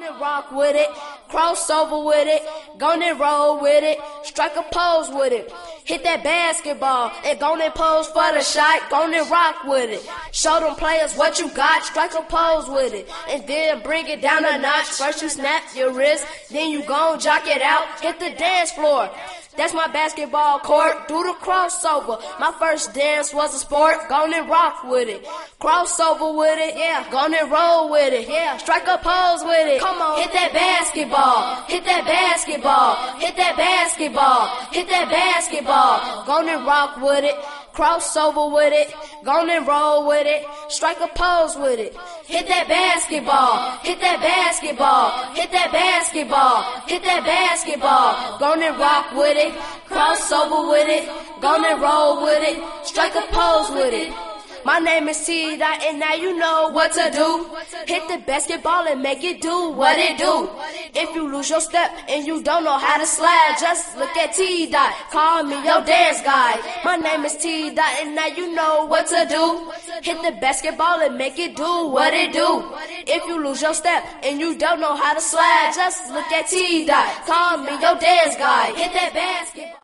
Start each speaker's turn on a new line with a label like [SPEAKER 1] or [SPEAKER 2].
[SPEAKER 1] Gonna rock with it, crossover with it, gonna roll with it, strike a pose with it. Hit that basketball and gonna pose for the shot, gonna rock with it. Show them players what you got, strike a pose with it. And then bring it down a notch. First you snap your wrist, then you gon' jock it out, hit the dance floor. That's my basketball court, do the crossover. My first dance was a sport, gonna rock with it. Crossover with it, yeah, gonna roll with it, yeah. Strike a pose with it, come on. Hit that basketball, hit that basketball, hit that basketball, hit that basketball. Gonna rock with it, crossover with it, gonna roll with it, strike a pose with it. Hit that basketball, hit that basketball, hit that basketball, hit that basketball. Gonna rock with it, crossover with it, gonna roll with it, strike a pose with it. My name is T-Dot and now you know what to do. Hit the basketball and make it do what it do. If you lose your step and you don't know how to slide, just look at T-Dot, call me your dance guy. My name is T-Dot and now you know what to do. Hit the basketball and make it do what it do. If you lose your step and you don't know how to slide, just look at T-Dot, call me your dance guy. Hit that basketball.